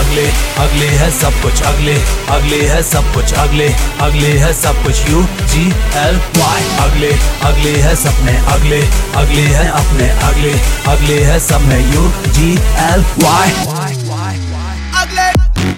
अगले अगले है सब कुछ, अगले अगले है सब कुछ, अगले अगले है सब कुछ, UGLY। अगले अगले है सपने, अगले अगले है अपने, अगले अगले है सब में UGLY। अगले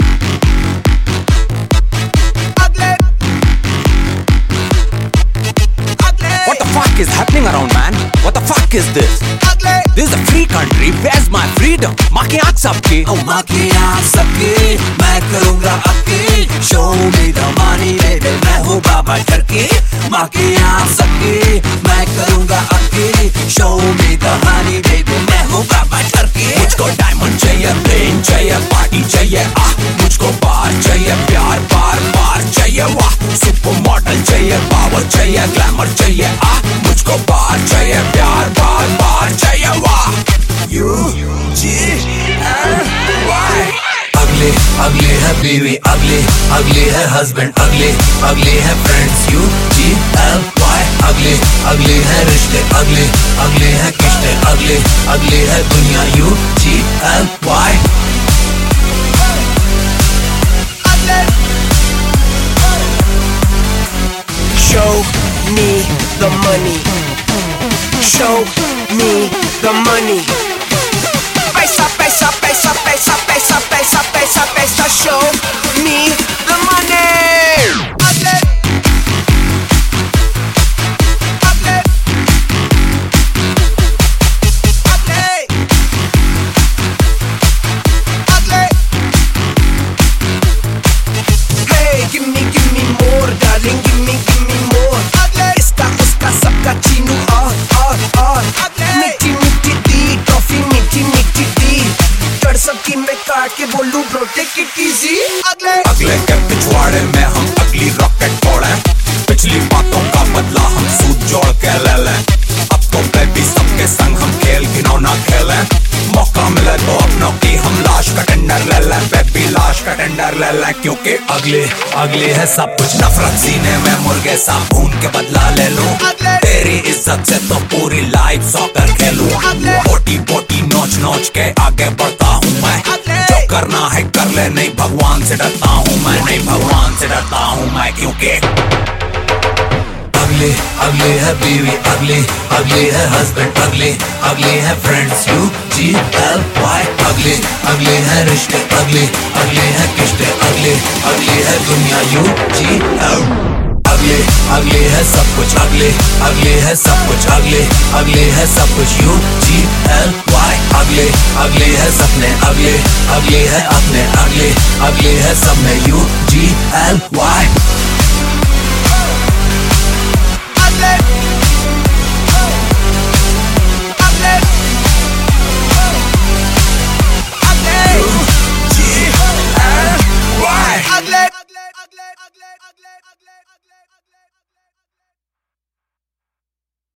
What the fuck is happening around, man? What the fuck is this? This is a free country. Where's my freedom? माँ की आँख सबकी, माँ की आँख सबकी, मैं करूँगा आपकी। Show me the money baby, मैं हूँ बाबा टर्की। माँ की आँख सबकी, मैं करूँगा आपकी। Show me the money baby, मैं हूँ बाबा टर्की। मुझको डायमंड चाहिए, प्लेन चाहिए, पार्टी चाहिए, मुझको बार चाहिए, प्यार बार बार चाहिए, वाह। सुपर मॉडल चाहिए, पावर चाहिए, ग्लैमर चाहिए, मुझको बार चाहिए, प्यार बार बार चाहिए, वाह। UGLY। अगले अगले है बीवी, अगले अगले है हस्बैंड, अगले अगले है फ्रेंड्स, UGLY। अगले अगले है रिश्ते, अगले अगले है किश्ते, अगले अगले है दुनिया, UGLY। Show me the money. Show me the money. Paisa, paisa, paisa, paisa, paisa, paisa, paisa, paisa. Show me the money. Agle, agle, agle, agle. Hey, give me more, darling. Give me more. Iska, uska, sabka chinu और मीठी मीठी दी toffee, मीठी मीठी दी कर सबकी मैं काट के बोलूं ब्रो टेक इट इजी। अगले अगले के पिछवाड़े में हम अगली रॉकेट फोड़े, पिछली बातों का बदला हम सूद जोड़ के ले लें। अब तो बेबी सबके संग हम खेल घिनौना खेलें, मौका मिले तो अपनों की हम लाश का टेंडर ले लें, बेबी लाश का टेंडर ले लें, क्योंकि अगले अगले है सब कुछ। नफरत सीने में मुर्गे सा भून के बदला ले लूं, तेरी इज्जत से तो पूरी लाइफ सॉकर खेलूं। बोटी बोटी नोच नोच के आगे बढ़ता हूँ मैं, जो करना है कर ले, नहीं भगवान से डरता हूँ मैं, नहीं भगवान से डरता हूँ मैं, क्योंकि अगले अगले है बीवी, अगले अगले है हस्बैंड, अगले अगले है फ्रेंड्स, UGLY। अगले अगले है रिश्ते, अगले अगले है किश्ते, अगले अगले है दुनिया, UGLY। अगले अगले है सब कुछ, अगले अगले है सब कुछ, अगले अगले है सब कुछ, UGLY। अगले अगले है सपने, अगले अगले है अपने, अगले अगले है सब में, UGLY।